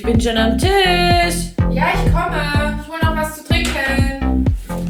bin schon am Tisch. Ja, ich komme. Ich hole noch was zu trinken.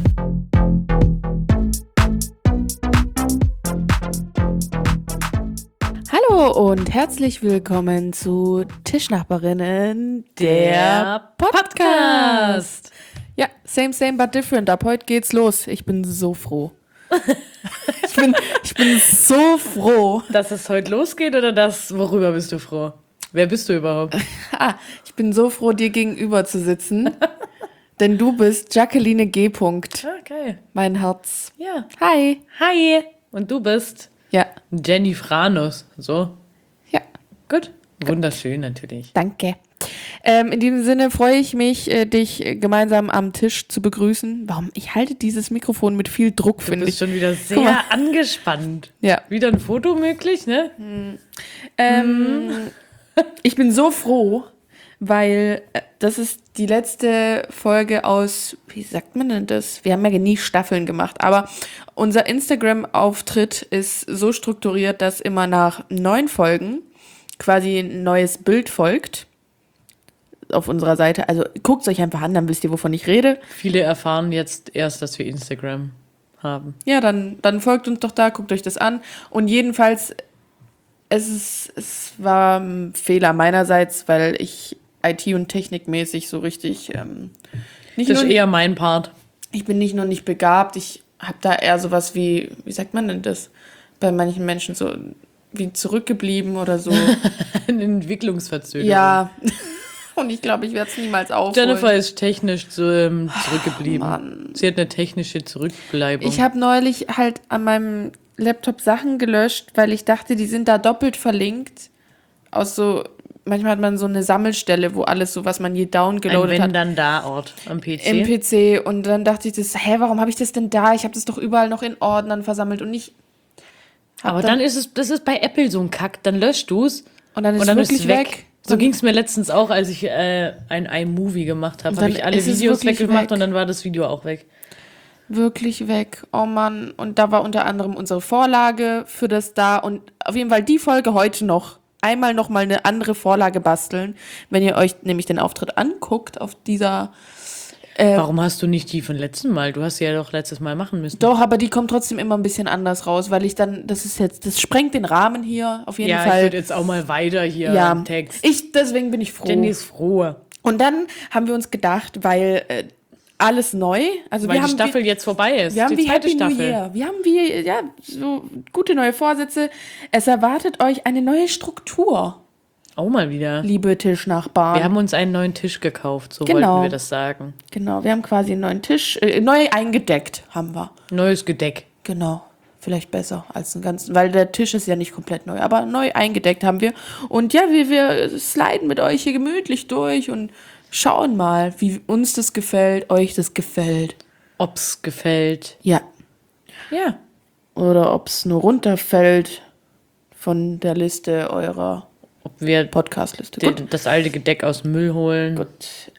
Hallo und herzlich willkommen zu Tischnachbarinnen, der Podcast. Ja, same, but different. Ab heute geht's los. Ich bin so froh. ich bin so froh. Dass es heute losgeht oder worüber bist du froh? Wer bist du überhaupt? Ich bin so froh, dir gegenüber zu sitzen. Denn du bist Jacqueline G. Okay. Mein Herz. Ja. Hi. Hi. Und du bist? Ja. Jenny Franus. So? Ja. Gut. Wunderschön natürlich. Danke. In diesem Sinne freue ich mich, dich gemeinsam am Tisch zu begrüßen. Ich halte dieses Mikrofon mit viel Druck, finde ich. Du bist schon wieder sehr angespannt. Ja. Wieder ein Foto möglich, ne? Ich bin so froh, weil das ist die letzte Folge aus, wie sagt man denn das? Wir haben ja nie Staffeln gemacht, aber unser Instagram-Auftritt ist so strukturiert, dass immer nach 9 Folgen quasi ein neues Bild folgt auf unserer Seite. Also guckt es euch einfach an, dann wisst ihr, wovon ich rede. Viele erfahren jetzt erst, dass wir Instagram haben. Ja, dann folgt uns doch da, guckt euch das an. Und jedenfalls, es war ein Fehler meinerseits, weil ich IT- und technikmäßig so richtig Das ist eher mein Part. Ich bin nicht nur nicht begabt, ich habe da eher sowas wie sagt man denn das? Bei manchen Menschen so wie zurückgeblieben oder so. Eine Entwicklungsverzögerung. Ja. Und ich glaube, ich werde es niemals aufholen. Jennifer ist technisch zurückgeblieben. Mann. Sie hat eine technische Zurückbleibung. Ich habe neulich halt an meinem Laptop Sachen gelöscht, weil ich dachte, die sind da doppelt verlinkt. Manchmal hat man so eine Sammelstelle, wo alles so, was man je downgeloadet hat. Ein Wenn-Dann-Da-Ort am PC. Im PC. Und dann dachte ich, warum habe ich das denn da? Ich habe das doch überall noch in Ordnern versammelt und nicht. Aber dann ist das ist bei Apple so ein Kack. Dann löscht du es und dann ist es wirklich weg. So ging es mir letztens auch, als ich ein iMovie gemacht habe. Habe ich alle Videos weggemacht und dann war das Video auch weg. Wirklich weg. Oh Mann. Und da war unter anderem unsere Vorlage für das da. Und auf jeden Fall die Folge heute noch. Einmal nochmal eine andere Vorlage basteln. Wenn ihr euch nämlich den Auftritt anguckt auf dieser... Warum hast du nicht die von letztem Mal? Du hast sie ja doch letztes Mal machen müssen. Doch, aber die kommt trotzdem immer ein bisschen anders raus, weil ich dann, das sprengt den Rahmen hier auf jeden Fall. Ja, ich würde jetzt auch mal weiter hier im Text. Deswegen bin ich froh. Jenny ist froh. Und dann haben wir uns gedacht, weil alles neu, also weil die Staffel jetzt vorbei ist, wir haben die zweite Happy Staffel. New Year. Wir haben so gute neue Vorsätze. Es erwartet euch eine neue Struktur, Oh, mal wieder. liebe Tischnachbarn. Wir haben uns einen neuen Tisch gekauft, so Genau. wollten wir das sagen. Genau, wir haben quasi einen neuen Tisch, neu eingedeckt haben wir. Neues Gedeck. Genau, vielleicht besser als einen ganzen, weil der Tisch ist ja nicht komplett neu, aber neu eingedeckt haben wir. Und ja, wir sliden mit euch hier gemütlich durch und schauen mal, wie uns das gefällt, euch das gefällt. Ob's gefällt. Ja. Ja. Oder ob es nur runterfällt von der Liste eurer Ob wir Podcast-Liste. Gut. das alte Gedeck aus dem Müll holen. Gut.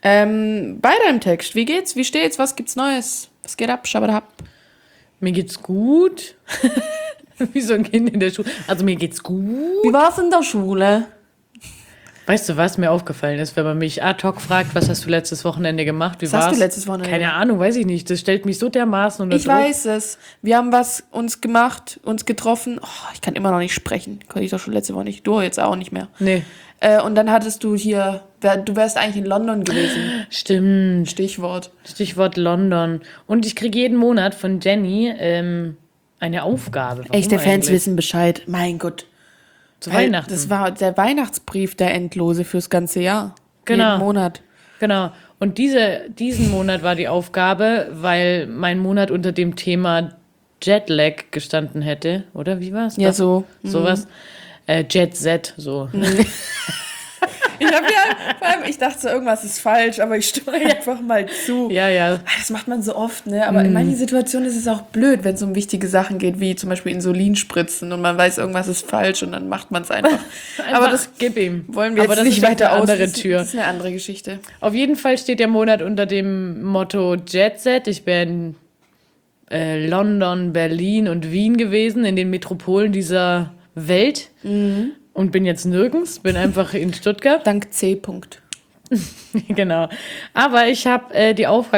Weiter im Text. Wie geht's? Wie steht's? Was gibt's Neues? Was geht ab? Schabadab. Mir geht's gut. Wie so ein Kind in der Schule. Also mir geht's gut. Wie war's in der Schule? Weißt du, was mir aufgefallen ist, wenn man mich ad hoc fragt, was hast du letztes Wochenende gemacht? Wie Was hast war's? du letztes Wochenende Keine Ahnung, weiß ich nicht. Das stellt mich so dermaßen unter Ich Druck. weiß es. Wir haben was uns gemacht, uns getroffen. Oh, ich kann immer noch nicht sprechen. Konnte ich doch schon letzte Woche nicht. Du jetzt auch nicht mehr. Nee. Und dann hattest du hier, du wärst eigentlich in London gewesen. Stimmt. Stichwort. Stichwort London. Und ich kriege jeden Monat von Jenny eine Aufgabe. Warum Echte Fans eigentlich? wissen Bescheid. Mein Gott. Zu Weil Weihnachten. Das war der Weihnachtsbrief, der endlose fürs ganze Jahr. Genau. Jeden Monat. Genau. Und diesen Monat war die Aufgabe, weil mein Monat unter dem Thema Jetlag gestanden hätte. Oder wie war's? Ja, Doch, so. Sowas. Jet Set, so. Vor allem, ich dachte so, irgendwas ist falsch, aber ich stimme einfach mal zu. Ja. Das macht man so oft, ne? Aber in manchen Situationen ist es auch blöd, wenn es um wichtige Sachen geht, wie zum Beispiel Insulinspritzen und man weiß, irgendwas ist falsch und dann macht man es einfach. Aber das gib ihm. wollen wir Aber jetzt das nicht ist weiter eine aus. andere Tür. Das ist eine andere Geschichte. Auf jeden Fall steht der Monat unter dem Motto Jet Set. Ich bin London, Berlin und Wien gewesen, in den Metropolen dieser Welt. Und bin jetzt nirgends, bin einfach in Stuttgart. Dank C. -Punkt. Genau. Aber ich habe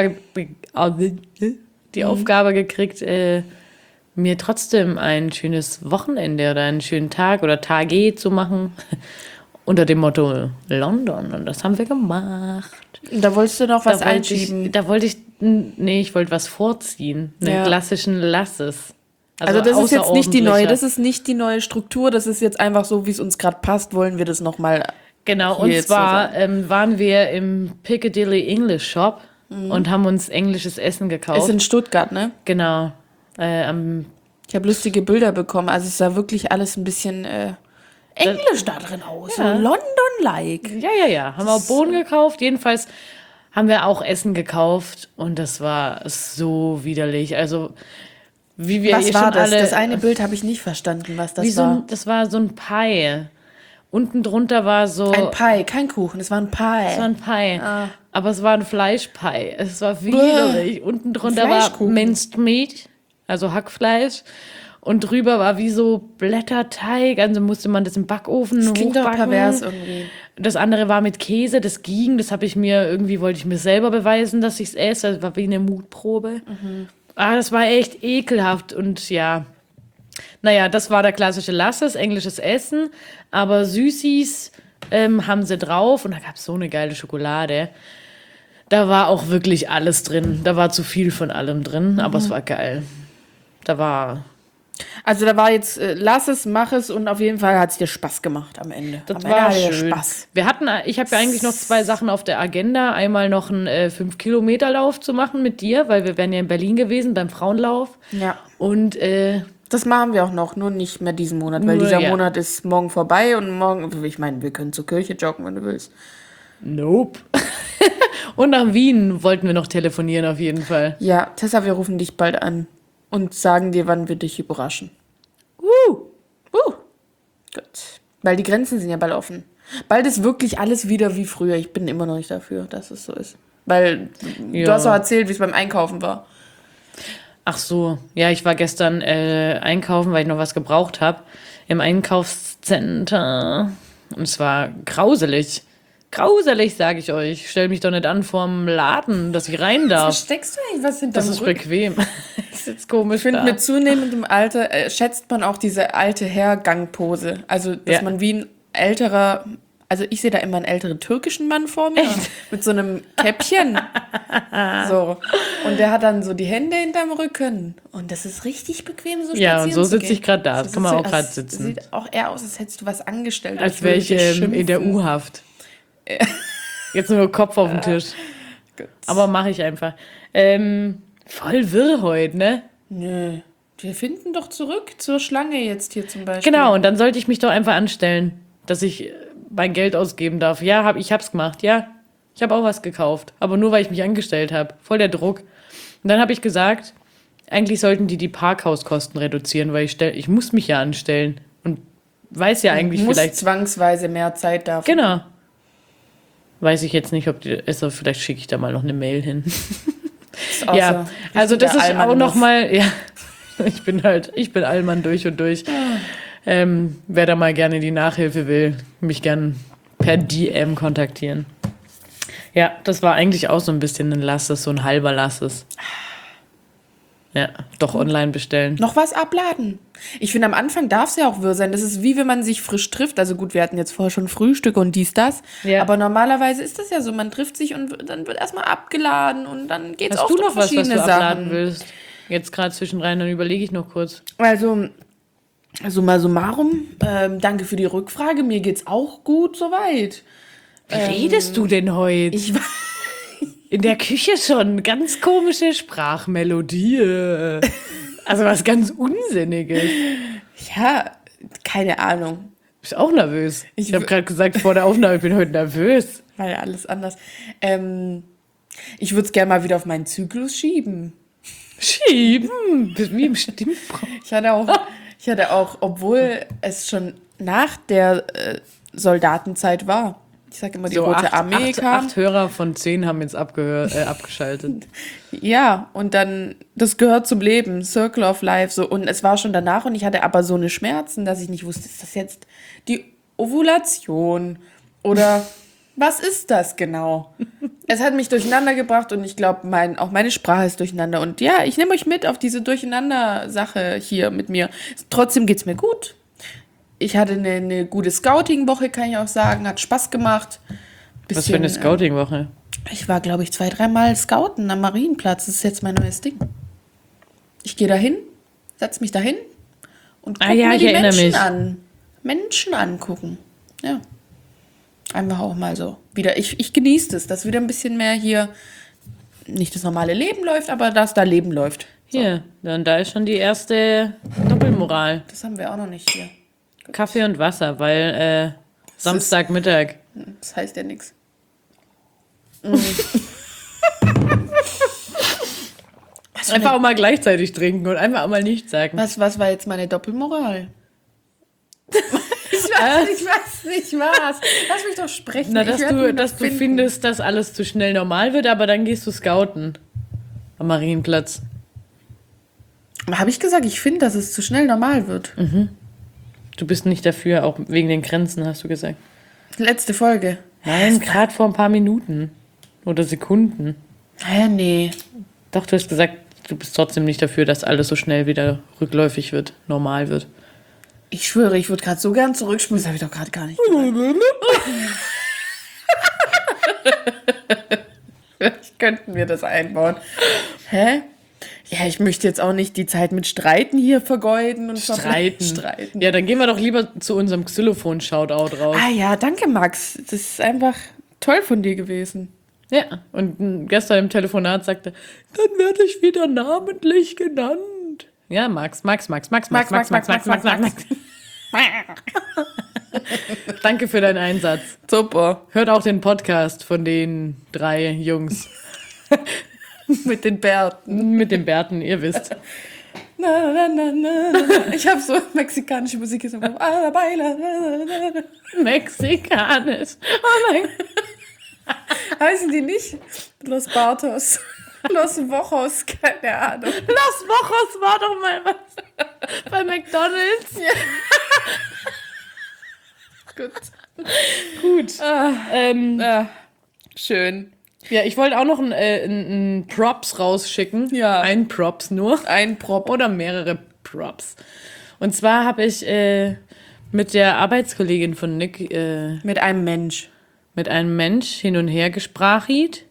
die Aufgabe gekriegt, mir trotzdem ein schönes Wochenende oder einen schönen Tag oder Tage zu machen. Unter dem Motto London. Und das haben wir gemacht. Da wolltest du noch was Da wollte einschieben. ich wollte was vorziehen. Einen klassischen Lasses. Also das ist jetzt nicht die neue, außerordentlicher. das ist nicht die neue Struktur, das ist jetzt einfach so, wie es uns gerade passt, wollen wir das nochmal. Genau, hier und jetzt zwar waren wir im Piccadilly English Shop und haben uns englisches Essen Ist gekauft. in Stuttgart, ne? Genau. Ich habe lustige Bilder bekommen, also es sah wirklich alles ein bisschen englisch da drin aus, so London-like. Ja. Haben wir auch Bohnen gekauft. Jedenfalls haben wir auch Essen gekauft und das war so widerlich. Also, wie wir Was hier war schon das? alle. Das eine Bild habe ich nicht verstanden, was das wie so war. das war so ein Pie. Unten drunter war so. Ein Pie, kein Kuchen, es war ein Pie. Es war ein Pie. Aber es war ein Fleischpie. Es war widerlich. Unten drunter war Fleischkuchen. Minced Meat, also Hackfleisch. Und drüber war wie so Blätterteig. Also musste man das im Backofen Das klingt doch hochbacken. pervers irgendwie. Das andere war mit Käse, das ging. Das wollte ich mir selber beweisen, dass ich es esse. Das war wie eine Mutprobe. Das war echt ekelhaft. Und ja, naja, das war der klassische Lasses, englisches Essen. Aber Süßis haben sie drauf. Und da gab es so eine geile Schokolade. Da war auch wirklich alles drin. Da war zu viel von allem drin, aber es war geil. Also da war jetzt, lass es, mach es und auf jeden Fall hat es dir Spaß gemacht am Ende. Das am Ende war hatte dir schön. Spaß. Ich habe ja eigentlich noch 2 Sachen auf der Agenda. Einmal noch einen 5-Kilometer-Lauf zu machen mit dir, weil wir wären ja in Berlin gewesen beim Frauenlauf. Ja. Und Das machen wir auch noch, nur nicht mehr diesen Monat, weil Nur, dieser ja. Monat ist morgen vorbei und morgen, ich meine, wir können zur Kirche joggen, wenn du willst. nope. Und nach Wien wollten wir noch telefonieren auf jeden Fall. Ja, Tessa, wir rufen dich bald an und sagen dir, wann wir dich überraschen. Gut. Weil die Grenzen sind ja bald offen. Bald ist wirklich alles wieder wie früher. Ich bin immer noch nicht dafür, dass es so ist. Weil du Ja. hast auch erzählt, wie es beim Einkaufen war. Ach so, ja, ich war gestern einkaufen, weil ich noch was gebraucht habe. Im Einkaufscenter. Und es war grauselig. Grauselig, sage ich euch. Stell mich doch nicht an vorm Laden, dass ich rein darf. Versteckst du eigentlich was hinterm Das ist Rücken? bequem. ist jetzt komisch. Ich finde, da. mit zunehmendem Alter schätzt man auch diese alte Herrgangpose. Also, dass Ja. man wie ein älterer, also ich sehe da immer einen älteren türkischen Mann vor mir. Mit so einem Käppchen. So. Und der hat dann so die Hände hinterm Rücken. Und das ist richtig bequem, so Ja, und so spazieren zu sitze gehen. ich gerade da. Das kann man sitzt auch du- gerade das sitzen. Sieht auch eher aus, als hättest du was angestellt. Als wäre ich in der U-Haft. Jetzt nur Kopf auf den Tisch. Aber mache ich einfach. Voll wirr heute, ne? Nö. Wir finden doch zurück zur Schlange jetzt hier zum Beispiel. Genau, und dann sollte ich mich doch einfach anstellen, dass ich mein Geld ausgeben darf. Ja, ich hab's gemacht, ja. Ich habe auch was gekauft. Aber nur, weil ich mich angestellt habe. Voll der Druck. Und dann habe ich gesagt, eigentlich sollten die Parkhauskosten reduzieren, weil ich muss mich ja anstellen. Und weiß ja eigentlich Du musst vielleicht... zwangsweise mehr Zeit dafür. Genau. Weiß ich jetzt nicht, ob also vielleicht schicke ich da mal noch eine Mail hin. Ist auch Ja, so also das richtiger ist auch Allmann-Move. nochmal, ja, ich bin Allmann durch und durch. Wer da mal gerne die Nachhilfe will, mich gern per DM kontaktieren. Ja, das war eigentlich auch so ein bisschen ein Lasses, so ein halber Lasses. Ja, doch online bestellen. Noch was abladen. Ich finde, am Anfang darf es ja auch wirr sein. Das ist wie wenn man sich frisch trifft. Also gut, wir hatten jetzt vorher schon Frühstück und dies, das. Ja. Aber normalerweise ist das ja so. Man trifft sich und dann wird erstmal abgeladen und dann geht es Hast auch du um noch was du verschiedene abladen Sachen. willst? Jetzt gerade zwischenrein, dann überlege ich noch kurz. Also summa summarum, danke für die Rückfrage. Mir geht's auch gut soweit. Wie redest du denn heute? Ich In der Küche schon ganz komische Sprachmelodie. Also was ganz Unsinniges. ja, keine Ahnung. Bist auch nervös. Ich Ich habe gerade gesagt vor der Aufnahme, ich bin heute nervös. War ja alles anders. Ich würde es gerne mal wieder auf meinen Zyklus schieben. Schieben. Bist wie im Stimmbruch. Ich hatte auch, obwohl es schon nach der Soldatenzeit war. Ich sage immer, die Rote Armee kam. 8 Hörer von 10 haben jetzt abgeschaltet. Ja, und dann, das gehört zum Leben, Circle of Life. So. Und es war schon danach und ich hatte aber so eine Schmerzen, dass ich nicht wusste, ist das jetzt die Ovulation oder Was ist das genau? Es hat mich durcheinander gebracht und ich glaube, auch meine Sprache ist durcheinander. Und ja, ich nehme euch mit auf diese Durcheinander-Sache hier mit mir. Trotzdem geht's mir gut. Ich hatte eine gute Scouting-Woche, kann ich auch sagen. Hat Spaß gemacht. Was für eine Scouting-Woche? Ich war, glaube ich, 2-3 Mal scouten am Marienplatz. Das ist jetzt mein neues Ding. Ich gehe dahin, setze mich dahin und gucke mir die Menschen an. Menschen angucken. Ja. Einfach auch mal so. Wieder, ich genieße das, dass wieder ein bisschen mehr hier nicht das normale Leben läuft, aber dass da Leben läuft. So. Hier, dann da ist schon die erste Doppelmoral. Das haben wir auch noch nicht hier. Kaffee und Wasser, weil Samstagmittag. Das heißt ja nichts. Einfach auch mal gleichzeitig trinken und einfach auch mal nichts sagen. Was war jetzt meine Doppelmoral? Ich weiß nicht was. Lass mich doch sprechen. Na, dass du findest, dass alles zu schnell normal wird, aber dann gehst du scouten am Marienplatz. Habe ich gesagt, ich finde, dass es zu schnell normal wird. Du bist nicht dafür, auch wegen den Grenzen, hast du gesagt. Letzte Folge. Nein, gerade vor ein paar Minuten oder Sekunden. Nee. Doch, du hast gesagt, du bist trotzdem nicht dafür, dass alles so schnell wieder rückläufig wird, normal wird. Ich schwöre, ich würde gerade so gern zurückspulen. Das habe ich doch gerade gar nicht gemacht. Vielleicht könnten wir das einbauen. Hä? Ja, ich möchte jetzt auch nicht die Zeit mit Streiten hier vergeuden und Streiten. Ja, dann gehen wir doch lieber zu unserem Xylophon-Shoutout raus. Ah ja, danke Max. Das ist einfach toll von dir gewesen. Ja, und gestern im Telefonat sagte, dann werde ich wieder namentlich genannt. Ja, Max. Danke für deinen Einsatz. Super. Hört auch den Podcast von den 3 Jungs. Mit den Bärten. Mit den Bärten, ihr wisst. Ich habe so mexikanische Musik jetzt im Kopf. Mexikanisch. Oh mein Gott. Heißen die nicht Los Bartos? Los Wochos, keine Ahnung. Los Wochos war doch mal was bei McDonald's. Ja. Gut. Schön. Ja, ich wollte auch noch ein Props rausschicken. Ja. Ein Props nur. Ein Prop. Oder mehrere Props. Und zwar habe ich mit der Arbeitskollegin von Nick Mit einem Mensch hin und her gesprachit.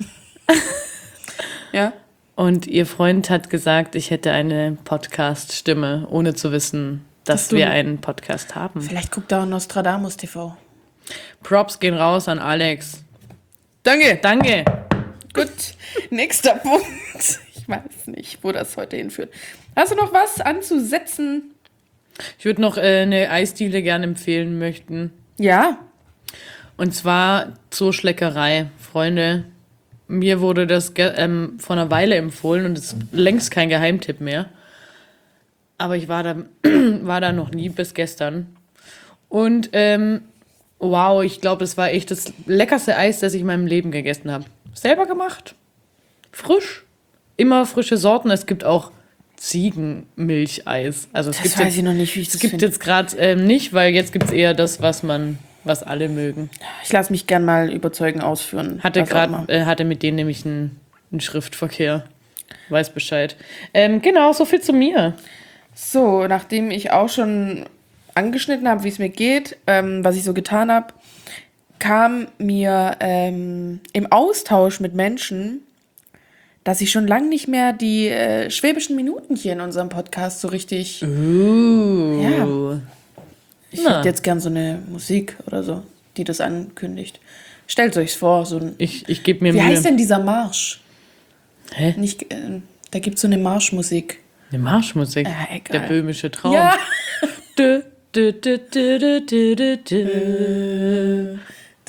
Ja. Und ihr Freund hat gesagt, ich hätte eine Podcast-Stimme, ohne zu wissen, dass wir einen Podcast haben. Vielleicht guckt er auch Nostradamus TV. Props gehen raus an Alex. Danke. Gut. Nächster Punkt. Ich weiß nicht, wo das heute hinführt. Hast du noch was anzusetzen? Ich würde noch eine Eisdiele gerne empfehlen möchten. Ja. Und zwar zur Schleckerei. Freunde, mir wurde das vor einer Weile empfohlen und es ist längst kein Geheimtipp mehr. Aber ich war da noch nie bis gestern. Und wow, ich glaube, das war echt das leckerste Eis, das ich in meinem Leben gegessen habe. Selber gemacht. Frisch. Immer frische Sorten. Es gibt auch Ziegenmilcheis. Also es gibt weiß ich noch nicht, wie ich das Es gibt finde. jetzt gerade nicht, weil jetzt gibt es eher das, was alle mögen. Ich lasse mich gern mal überzeugen, ausführen. Hatte mit denen nämlich einen Schriftverkehr. Weiß Bescheid. Genau, so viel zu mir. So, nachdem ich auch schon angeschnitten habe, wie es mir geht, was ich so getan habe, kam mir im Austausch mit Menschen, dass ich schon lange nicht mehr die schwäbischen Minuten hier in unserem Podcast so richtig... Ja. Ich hätte jetzt gern so eine Musik oder so, die das ankündigt. Stellt euch's vor, so ein... Ich gebe mir Wie Mühe. heißt denn dieser Marsch? Hä? Nicht, da gibt's so eine Marschmusik. Eine Marschmusik. Egal. Der böhmische Traum. Ja. Dü, dü, dü, dü, dü, dü, dü, dü.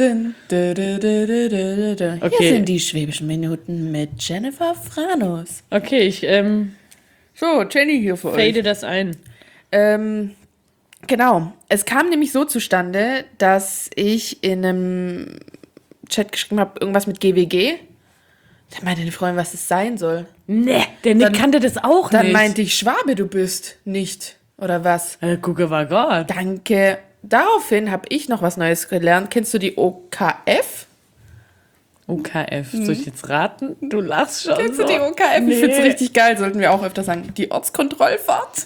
Hier sind die schwäbischen Minuten mit Jennifer Franus. Okay, ich So, Jenny hier für fade das ein. Genau. Es kam nämlich so zustande, dass ich in einem Chat geschrieben habe, irgendwas mit GWG. Da meinte eine Freundin, was das sein soll. Nee, der Nick kannte das auch Dann nicht. meinte ich, Schwabe, du bist nicht. Oder was? Gucke war Gott. Danke. daraufhin habe ich noch was Neues gelernt. Kennst du die OKF? OKF. Soll ich jetzt raten? Du lachst schon. Kennst so. du die OKF? Nee. Ich finde es richtig geil, sollten wir auch öfter sagen. Die Ortskontrollfahrt.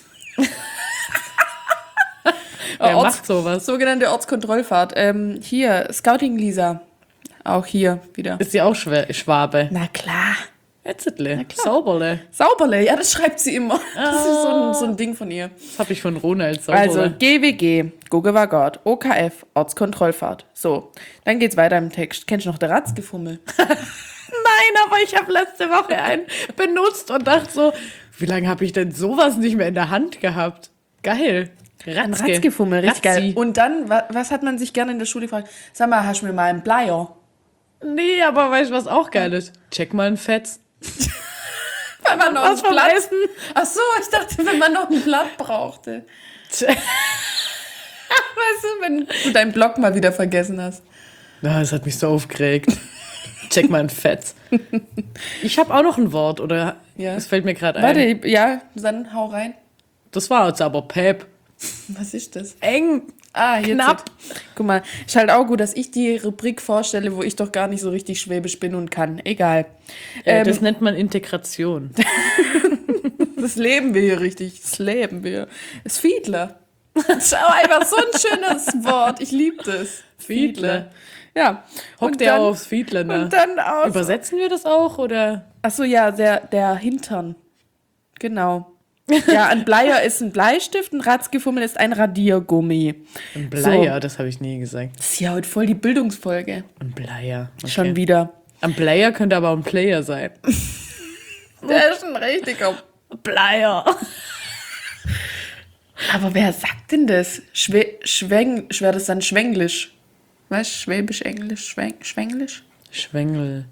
Wer macht sowas? Sogenannte Ortskontrollfahrt. Hier, Scouting Lisa. Auch hier wieder. Ist sie auch Schwabe? Na klar. Etzetle. Sauberle. Sauberle, ja, das schreibt sie immer. Das ist so ein Ding von ihr. Das habe ich von Ronald Sauberle. Also GWG, Goge war Gott, OKF, Ortskontrollfahrt. So, dann geht's weiter im Text. Kennst du noch der Ratzgefummel? Nein, aber ich habe letzte Woche einen benutzt und dachte so, wie lange habe ich denn sowas nicht mehr in der Hand gehabt? Geil. Ein Ratzgefummel, richtig geil. Und dann, was hat man sich gerne in der Schule gefragt? Sag mal, hast du mir mal einen Bleier? Nee, aber weißt du, was auch geil ist? Check mal ein Fetz. Wenn man noch Was vom Blatt. Essen? Ach so, ich dachte, wenn man noch ein Blatt brauchte. Weißt du, wenn du deinen Blog mal wieder vergessen hast. Na, das hat mich so aufgeregt. Check mal ein Fetz. Ich habe auch noch ein Wort, oder? Ja. Das fällt mir gerade ein. Warte, ja, dann hau rein. Das war jetzt aber Pep. Was ist das? Eng. Ah, jetzt. Knapp. Guck mal, ist halt auch gut, dass ich die Rubrik vorstelle, wo ich doch gar nicht so richtig schwäbisch bin und kann. Egal. Das nennt man Integration. Das leben wir hier richtig. Das leben wir. Das Fiedler. Das ist auch einfach so ein schönes Wort. Ich liebe das. Fiedler. Ja. Hockt der aufs Fiedler, ne? Und dann aus. Übersetzen wir das auch, oder? Achso, ja, der Hintern. Genau. Ja, ein Bleier ist ein Bleistift, ein Ratzgefummel ist ein Radiergummi. Ein Bleier, das habe ich nie gesagt. Das ist ja heute voll die Bildungsfolge. Ein Bleier. Okay. Schon wieder. Ein Bleier könnte aber auch ein Player sein. Der ist ein richtiger Bleier. Aber wer sagt denn das? Wäre das dann Schwenglisch? Weißt du, Schwäbisch, Englisch, Schwenglisch? Schwengel.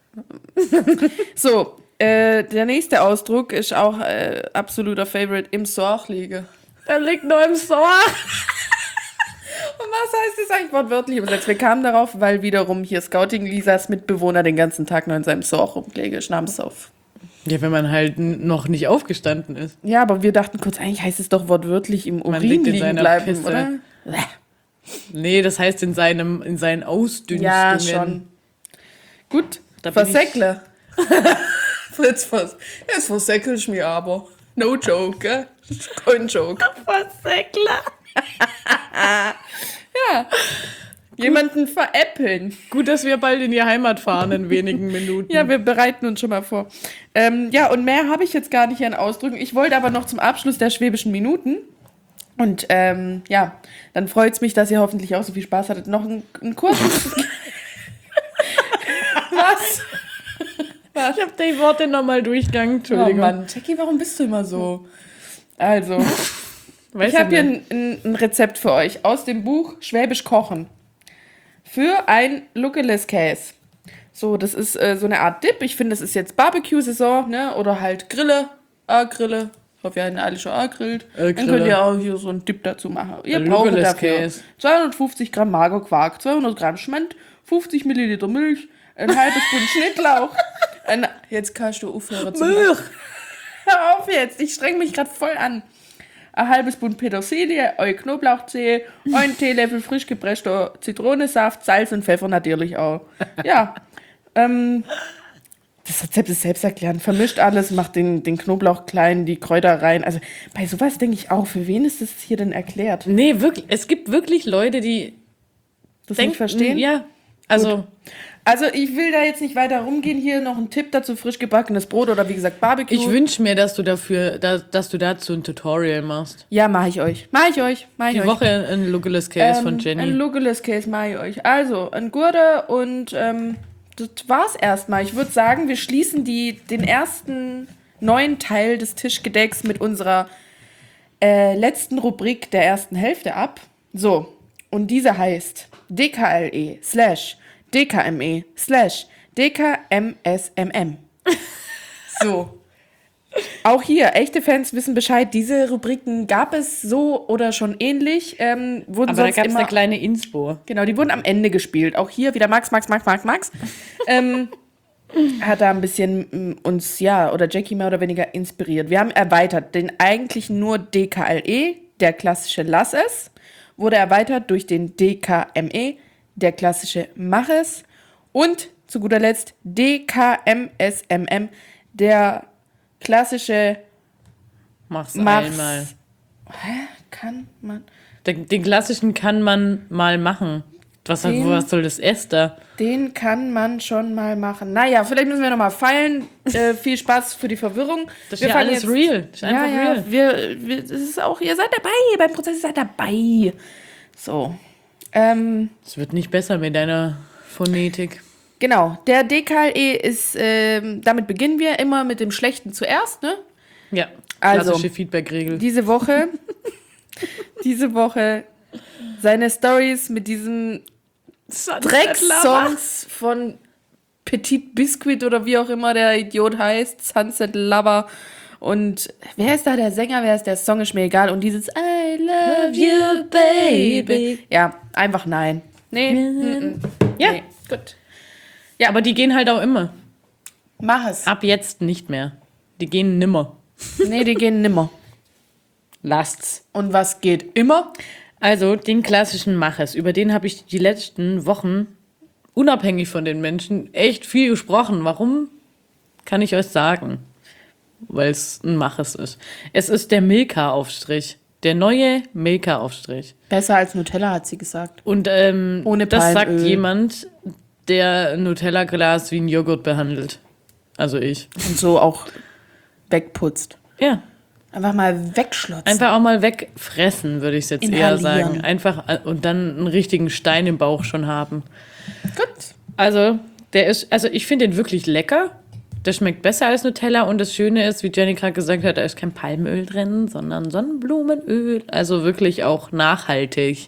So, der nächste Ausdruck ist auch absoluter Favorite, im Sorg liegen. Er liegt nur im Sorg. Und was heißt das eigentlich wortwörtlich übersetzt? Wir kamen darauf, weil wiederum hier Scouting Lisas Mitbewohner den ganzen Tag nur in seinem Sorg rumgelegen ist, namens auf. Ja, wenn man halt noch nicht aufgestanden ist. Ja, aber wir dachten kurz, eigentlich heißt es doch wortwörtlich im Urin liegt in liegen seiner bleiben, Pisse. oder? Nee, das heißt in seinen Ausdünstungen. Ja, schon. Gut, Da bin versäckle. Fritz, jetzt versäckel ich mich aber. No joke, gell? Kein Joke. Versäckler. Ja. Jemanden veräppeln. Gut, dass wir bald in die Heimat fahren in wenigen Minuten. Ja, wir bereiten uns schon mal vor. Ja, und mehr habe ich jetzt gar nicht an Ausdrücken. Ich wollte aber noch zum Abschluss der schwäbischen Minuten. Und ja, dann freut es mich, dass ihr hoffentlich auch so viel Spaß hattet. Noch ein kurzes... Was? Ich habe die Worte nochmal durchgegangen, Oh Entschuldigung. Mann, Jackie, warum bist du immer so? Also, Weiß ich habe hier nicht. ein Rezept für euch aus dem Buch Schwäbisch Kochen. Für ein Lookeless-Käse. So, das ist so eine Art Dip. Ich finde, das ist jetzt Barbecue-Saison, ne? Oder halt Grille. Grille. Ich hoffe, ihr habt alle schon gegrillt. Dann Grille. könnt ihr auch hier so einen Dip dazu machen. Ihr Ein braucht dafür Lookeless-Käse. 250 Gramm Magerquark, 200 Gramm Schmand, 50 Milliliter Milch, ein halbes Pfund Schnittlauch. Jetzt kannst du aufhören zu Milch. Hör auf jetzt, ich streng mich gerade voll an. Ein halbes Bund Petersilie, ein Knoblauchzehe, ein Teelöffel frisch gepresster Zitronensaft, Salz und Pfeffer natürlich auch. Ja, das Rezept ist selbsterklärend. Vermischt alles, macht den Knoblauch klein, die Kräuter rein. Also bei sowas denke ich auch, für wen ist das hier denn erklärt? Nee, wirklich. Es gibt wirklich Leute, die Das nicht verstehen? Ja, also Also ich will da jetzt nicht weiter rumgehen. Hier noch ein Tipp dazu, frisch gebackenes Brot oder wie gesagt Barbecue. ich wünsche mir, dass du dazu ein Tutorial machst. Ja, mache ich euch. Die Woche ein Lookeless Case von Jenny. Ein Lookeless Case mache ich euch. Also, ein Gurte und das war's erstmal. Ich würde sagen, wir schließen den ersten neuen Teil des Tischgedecks mit unserer letzten Rubrik der ersten Hälfte ab. So, und diese heißt DKLE/DKME/DKMSMM. So. Auch hier, echte Fans wissen Bescheid, diese Rubriken gab es so oder schon ähnlich. Wurden Aber da sonst gab es immer, eine kleine Inspo. genau, die wurden am Ende gespielt. Auch hier wieder Max. Hat da ein bisschen uns, ja, oder Jackie mehr oder weniger inspiriert. Wir haben erweitert den eigentlichen nur DKLE, der klassische Lass es, wurde erweitert durch den DKME, der klassische Mach es. Und zu guter Letzt DKMSMM, der klassische Mach's Mach's. einmal. Kann man. Den klassischen kann man mal machen. Was soll das Esther? Den kann man schon mal machen. Naja, vielleicht müssen wir nochmal feilen. Viel Spaß für die Verwirrung. Das ist ja alles real. Das ist einfach real. Das ist auch, ihr seid dabei, beim Prozess seid dabei. So. Es wird nicht besser mit deiner Phonetik. Genau, der DKLE ist, damit beginnen wir immer mit dem Schlechten zuerst, ne? Ja, Also, klassische Feedback-Regel. Diese Woche seine Stories mit diesen Drecksongs von Petit Biscuit oder wie auch immer der Idiot heißt, Sunset Lover. Und wer ist da der Sänger, wer ist der Song, ist mir egal. Und dieses I love you, baby. Ja, einfach nein. Nee. Ja, Nee. Gut. ja, aber die gehen halt auch immer. Mach es. Ab jetzt nicht mehr. Die gehen nimmer. Nee, die gehen nimmer. Lasst's. Und was geht immer? Also, den klassischen Mach es. Über den habe ich die letzten Wochen, unabhängig von den Menschen, echt viel gesprochen. Warum? Kann ich euch sagen. Weil es ein Mach es ist. Es ist der Milka-Aufstrich. Der neue Milka-Aufstrich. Besser als Nutella, hat sie gesagt. Und Ohne das sagt Palmöl. jemand, der ein Nutella-Glas wie ein Joghurt behandelt. Also ich. Und so auch wegputzt. Ja. Einfach mal wegschlotzen. Einfach auch mal wegfressen, würde ich es jetzt eher Inhalieren. sagen. Einfach und dann einen richtigen Stein im Bauch schon haben. Gut. Also ich finde den wirklich lecker. Der schmeckt besser als Nutella und das Schöne ist, wie Jenny gerade gesagt hat, da ist kein Palmöl drin, sondern Sonnenblumenöl. Also wirklich auch nachhaltig.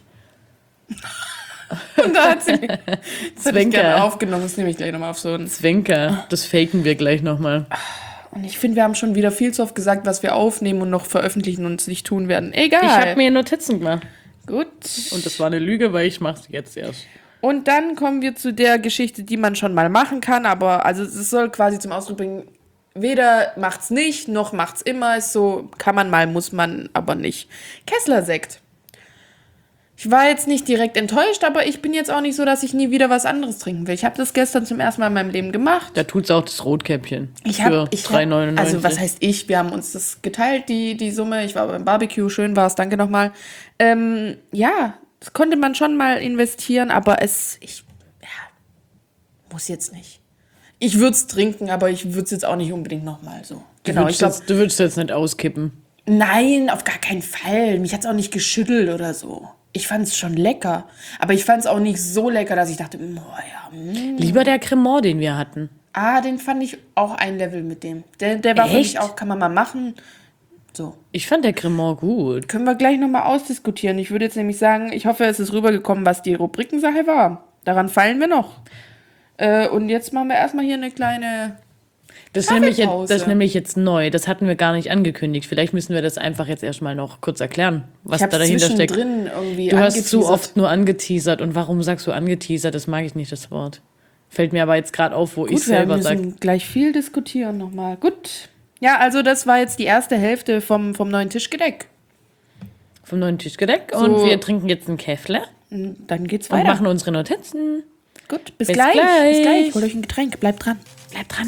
Und da hat sie das hätte ich Zwinker. gerne aufgenommen. Das nehme ich gleich nochmal auf so einen. Zwinker. Das faken wir gleich nochmal. Und ich finde, wir haben schon wieder viel zu oft gesagt, was wir aufnehmen und noch veröffentlichen und es nicht tun werden. Egal. Ich habe mir Notizen gemacht. Gut. Und das war eine Lüge, weil ich mache es jetzt erst. Und dann kommen wir zu der Geschichte, die man schon mal machen kann, aber also es soll quasi zum Ausdruck bringen, weder macht's nicht, noch macht's immer. Ist so, kann man mal, muss man aber nicht. Kessler-Sekt. Ich war jetzt nicht direkt enttäuscht, aber ich bin jetzt auch nicht so, dass ich nie wieder was anderes trinken will. Ich habe das gestern zum ersten Mal in meinem Leben gemacht. Da tut's auch das Rotkäppchen. Ich für habe, 3,99. also was heißt ich? Wir haben uns das geteilt, die Summe. Ich war beim Barbecue, schön war es, danke nochmal. Ja, das konnte man schon mal investieren, aber muss jetzt nicht. Ich würde es trinken, aber ich würde es jetzt auch nicht unbedingt nochmal so. Genau, ich glaube, Du würdest jetzt nicht auskippen. nein, auf gar keinen Fall. Mich hat es auch nicht geschüttelt oder so. Ich fand es schon lecker, aber ich fand es auch nicht so lecker, dass ich dachte, boah, ja, Lieber der Cremant, den wir hatten. den fand ich auch ein Level mit dem. Der war für mich Echt? auch, kann man mal machen. So. Ich fand der Cremant gut. Können wir gleich nochmal ausdiskutieren. Ich würde jetzt nämlich sagen, ich hoffe, es ist rübergekommen, was die Rubrikensache war. Daran fallen wir noch. Und jetzt machen wir erstmal hier eine kleine Das Kaffeepause. ist nämlich jetzt neu. Das hatten wir gar nicht angekündigt. Vielleicht müssen wir das einfach jetzt erstmal noch kurz erklären, was Ich habe da dahinter steckt. zwischendrin irgendwie Du hast zu angeteasert. oft nur angeteasert. Und warum sagst du angeteasert? Das mag ich nicht, das Wort. Fällt mir aber jetzt gerade auf, wo ich Gut, wir selber müssen sage. gleich viel diskutieren nochmal. Gut. Ja, also das war jetzt die erste Hälfte vom neuen Tischgedeck. Vom neuen Tischgedeck. So. Und wir trinken jetzt einen Käffler Dann geht's und weiter. machen unsere Notizen. Gut, bis Bis gleich. gleich. Bis gleich. Holt euch ein Getränk. Bleibt dran. Bleib dran.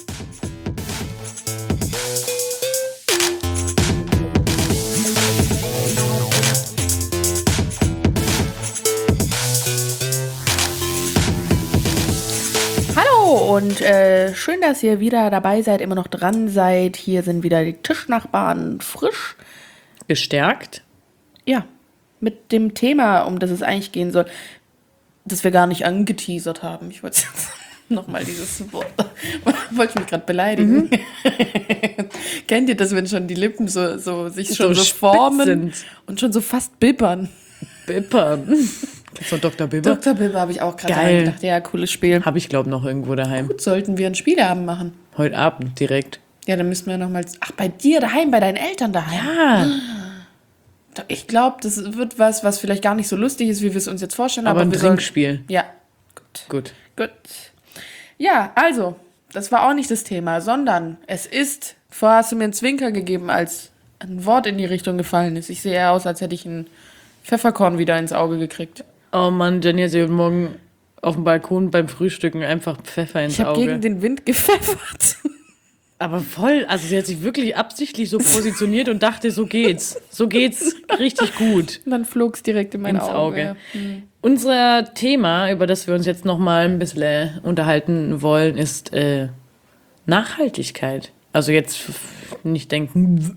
Hallo und schön, dass ihr wieder dabei seid, immer noch dran seid. Hier sind wieder die Tischnachbarn frisch. Gestärkt. Ja, mit dem Thema, um das es eigentlich gehen soll, das wir gar nicht angeteasert haben. Ich wollte jetzt nochmal dieses Wort, wollte ich mich gerade beleidigen. Kennt ihr das, wenn schon die Lippen sich schon so spitz formen sind. und schon so fast bibbern? Bippern. Kennst du Dr. Bibber? Dr. Bibber habe ich auch gerade Geil. gedacht. Ja, cooles Spiel. Habe ich, glaube noch irgendwo daheim. Sollten wir einen Spieleabend machen? Heute Abend direkt. Ja, dann müssten wir nochmal. Ach, bei dir daheim, bei deinen Eltern daheim. Ja, Ich glaube, das wird was vielleicht gar nicht so lustig ist, wie wir es uns jetzt vorstellen. aber ein wir sollen- Trinkspiel. Ja, gut. Gut. Gut. Ja, also, das war auch nicht das Thema, sondern es ist, vorher hast du mir einen Zwinker gegeben, als ein Wort in die Richtung gefallen ist. Ich sehe eher aus, als hätte ich ein Pfefferkorn wieder ins Auge gekriegt. Oh Mann, Jenny hat sich heute Morgen auf dem Balkon beim Frühstücken einfach Pfeffer ins Ich habe Auge. gegen den Wind gepfeffert. Aber voll, also sie hat sich wirklich absichtlich so positioniert und dachte, so geht's. So geht's richtig gut Und dann flog es direkt in mein ins Auge. Hm. Unser Thema, über das wir uns jetzt nochmal ein bisschen unterhalten wollen, ist Nachhaltigkeit. Also jetzt nicht denken,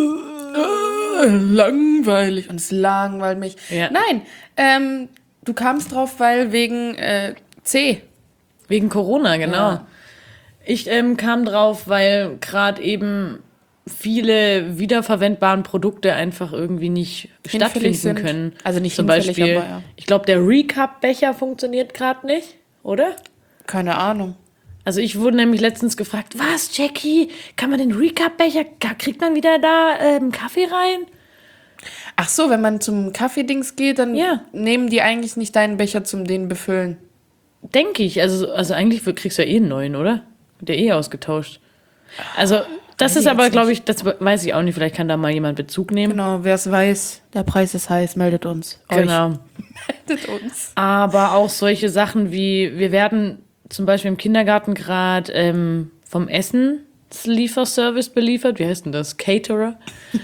Langweilig. Und es langweilt mich. Ja. Nein, du kamst drauf, weil wegen C. wegen Corona, genau. Ja. Ich kam drauf, weil gerade eben viele wiederverwendbaren Produkte einfach irgendwie nicht stattfinden sind. können. Also nicht Zum hinfällig, Beispiel, aber ja. ich glaube, der Recap-Becher funktioniert gerade nicht, oder? Keine Ahnung. Also ich wurde nämlich letztens gefragt, was, Jackie, kann man den Recap-Becher, kriegt man wieder da Kaffee rein? Ach so, wenn man zum Kaffeedings geht, dann Ja. nehmen die eigentlich nicht deinen Becher zum den befüllen. Denke ich. Also eigentlich kriegst du ja eh einen neuen, oder? Der eh ausgetauscht. Also das ist aber, glaube ich, das weiß ich auch nicht. Vielleicht kann da mal jemand Bezug nehmen. Genau, wer es weiß, der Preis ist heiß, meldet uns. Genau. Meldet uns. Aber auch solche Sachen wie, wir werden zum Beispiel im Kindergarten gerade vom Essenslieferservice beliefert. Wie heißt denn das? Caterer.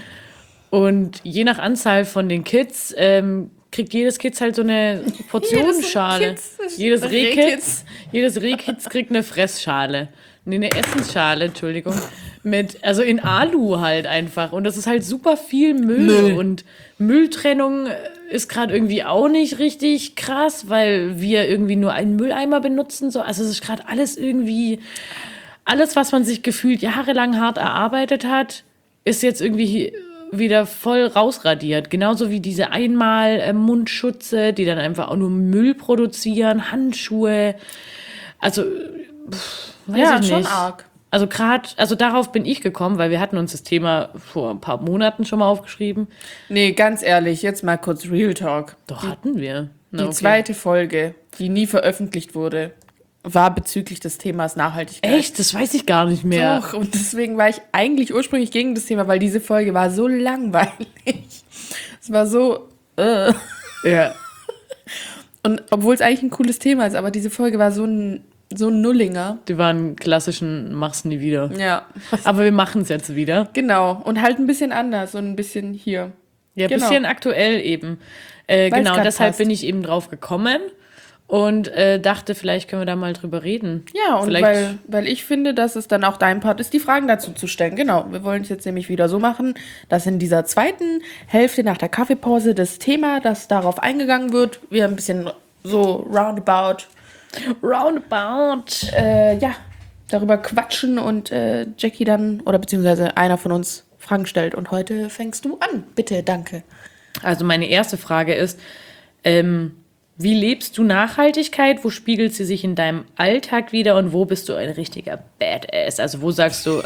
Und je nach Anzahl von den Kids kriegt jedes Kind halt so eine Portionsschale. Jedes Rehkitz kriegt eine Fressschale. Nee, eine Essensschale, Entschuldigung. Also in Alu halt einfach. Und das ist halt super viel Müll. Und Mülltrennung ist gerade irgendwie auch nicht richtig krass, weil wir irgendwie nur einen Mülleimer benutzen. So. Also es ist gerade alles irgendwie, alles, was man sich gefühlt jahrelang hart erarbeitet hat, ist jetzt irgendwie wieder voll rausradiert. Genauso wie diese Einmal-Mundschutze, die dann einfach auch nur Müll produzieren, Handschuhe. Also, weiß ich schon nicht. arg. Also also darauf bin ich gekommen, weil wir hatten uns das Thema vor ein paar Monaten schon mal aufgeschrieben. Nee, ganz ehrlich, jetzt mal kurz Real Talk. Doch, hatten wir. Na, Die okay. zweite Folge, die nie veröffentlicht wurde, war bezüglich des Themas Nachhaltigkeit. Echt? Das weiß ich gar nicht mehr. Doch, und deswegen war ich eigentlich ursprünglich gegen das Thema, weil diese Folge war so langweilig. Es war so. Ja. Und obwohl es eigentlich ein cooles Thema ist, aber diese Folge war so ein Nullinger. Die waren klassischen Mach's nie wieder. Ja. Aber wir machen es jetzt wieder. Genau. Und halt ein bisschen anders und ein bisschen hier. Ja, ein Genau. bisschen aktuell eben. Weil's Genau, grad deshalb passt. bin ich eben drauf gekommen und dachte, vielleicht können wir da mal drüber reden. Ja, und Vielleicht- weil ich finde, dass es dann auch dein Part ist, die Fragen dazu zu stellen. Genau, wir wollen es jetzt nämlich wieder so machen, dass in dieser zweiten Hälfte nach der Kaffeepause das Thema, das darauf eingegangen wird, wir ein bisschen so roundabout, ja, darüber quatschen und Jackie dann, oder beziehungsweise einer von uns Fragen stellt. Und heute fängst du an. Bitte, danke. Also meine erste Frage ist, wie lebst du Nachhaltigkeit? Wo spiegelt sie sich in deinem Alltag wieder und wo bist du ein richtiger Badass? Also wo sagst du,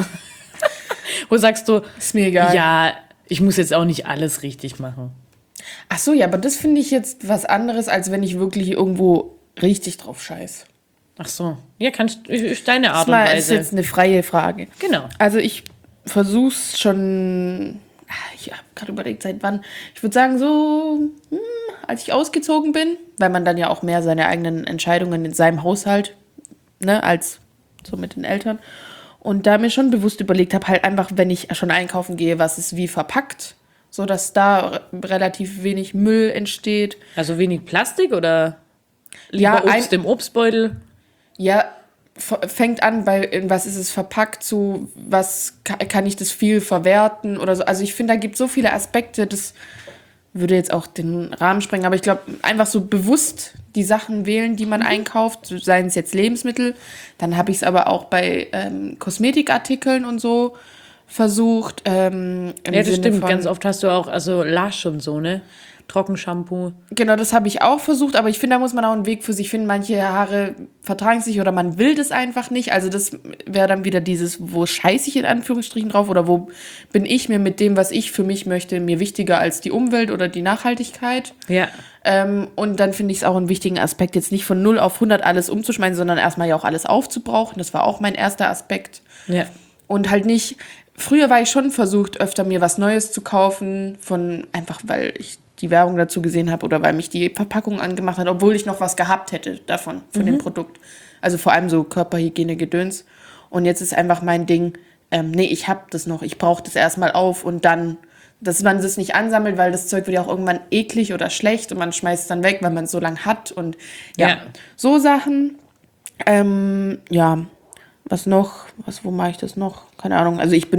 Ist mir egal. ja, ich muss jetzt auch nicht alles richtig machen. Ach so, ja, aber das finde ich jetzt was anderes, als wenn ich wirklich irgendwo richtig drauf scheiß. Ach so, ja, ist deine Art und Das ist Weise. jetzt eine freie Frage. Genau. Also ich versuch's schon, ich habe gerade überlegt, seit wann. Ich würde sagen so, als ich ausgezogen bin, weil man dann ja auch mehr seine eigenen Entscheidungen in seinem Haushalt, ne, als so mit den Eltern. Und da mir schon bewusst überlegt habe, halt einfach, wenn ich schon einkaufen gehe, was ist wie verpackt, so dass da relativ wenig Müll entsteht. Also wenig Plastik oder lieber Ja, Obst im Obstbeutel? Ja, fängt an bei, in was ist es verpackt, zu was kann ich das viel verwerten oder so. Also ich finde, da gibt es so viele Aspekte, das würde jetzt auch den Rahmen sprengen, aber ich glaube, einfach so bewusst die Sachen wählen, die man einkauft, seien es jetzt Lebensmittel, dann habe ich es aber auch bei Kosmetikartikeln und so versucht. Im Ja, das Sinne stimmt. von- Ganz oft hast du auch, also Lash und so, ne? Trockenshampoo. Genau, das habe ich auch versucht, aber ich finde, da muss man auch einen Weg für sich finden. Manche Haare vertragen sich oder man will das einfach nicht. Also das wäre dann wieder dieses, wo scheiße ich in Anführungsstrichen drauf oder wo bin ich mir mit dem, was ich für mich möchte, mir wichtiger als die Umwelt oder die Nachhaltigkeit. Ja. Und dann finde ich es auch einen wichtigen Aspekt, jetzt nicht von 0 auf 100 alles umzuschmeißen, sondern erstmal ja auch alles aufzubrauchen. Das war auch mein erster Aspekt. Ja. Und halt nicht, früher war ich schon versucht, öfter mir was Neues zu kaufen, einfach weil ich die Werbung dazu gesehen habe oder weil mich die Verpackung angemacht hat, obwohl ich noch was gehabt hätte davon, von dem Produkt. Also vor allem so Körperhygiene-Gedöns. Und jetzt ist einfach mein Ding, nee, ich habe das noch, ich brauche das erstmal auf und dann, dass man das nicht ansammelt, weil das Zeug wird ja auch irgendwann eklig oder schlecht und man schmeißt es dann weg, weil man es so lange hat und ja, so Sachen. Ja, was noch? Wo mache ich das noch? Keine Ahnung. Also ich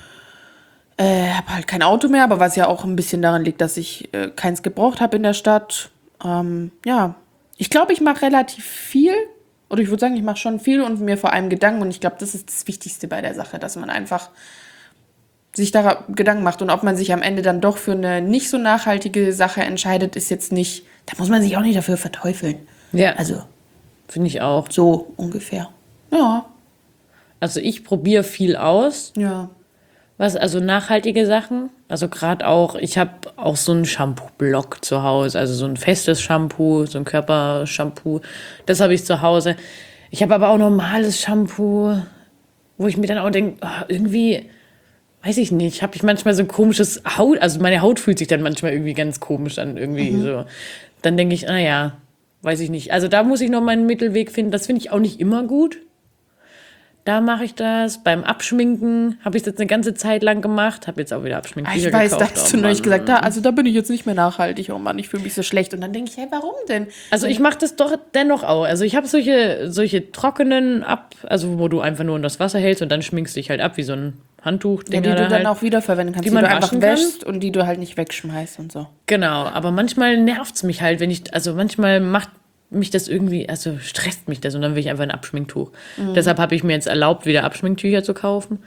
habe halt kein Auto mehr, aber was ja auch ein bisschen daran liegt, dass ich keins gebraucht habe in der Stadt. Ja, ich glaube, ich mache relativ viel. Oder ich würde sagen, ich mache schon viel und mir vor allem Gedanken. Und ich glaube, das ist das Wichtigste bei der Sache, dass man einfach sich da Gedanken macht. Und ob man sich am Ende dann doch für eine nicht so nachhaltige Sache entscheidet, ist jetzt nicht, da muss man sich auch nicht dafür verteufeln. Ja, Also finde ich auch. so ungefähr. Ja. Also ich probiere viel aus. Ja. Also nachhaltige Sachen. Also gerade auch, ich habe auch so einen Shampoo-Block zu Hause. Also so ein festes Shampoo, so ein Körpershampoo. Das habe ich zu Hause. Ich habe aber auch normales Shampoo, wo ich mir dann auch denke, irgendwie, weiß ich nicht, habe ich manchmal so ein komisches Haut, also meine Haut fühlt sich dann manchmal irgendwie ganz komisch an, irgendwie so. Dann denke ich, naja, weiß ich nicht. Also da muss ich noch meinen Mittelweg finden. Das finde ich auch nicht immer gut. Da mache ich das. Beim Abschminken habe ich es jetzt eine ganze Zeit lang gemacht. Habe jetzt auch wieder Abschminktücher Ich weiß, gekauft. da hast du neulich gesagt, da bin ich jetzt nicht mehr nachhaltig. Oh Mann, ich fühle mich so schlecht. Und dann denke ich, hey, warum denn? Also ich mache das doch dennoch auch. Also ich habe solche trockenen also wo du einfach nur in das Wasser hältst und dann schminkst dich halt ab wie so ein Handtuch. Ja, die du dann auch wiederverwenden kannst, die man du einfach waschen wäschst und die du halt nicht wegschmeißt und so. Genau, aber manchmal nervt es mich halt, manchmal macht mich das irgendwie, also stresst mich das und dann will ich einfach ein Abschminktuch. Deshalb habe ich mir jetzt erlaubt, wieder Abschminktücher zu kaufen.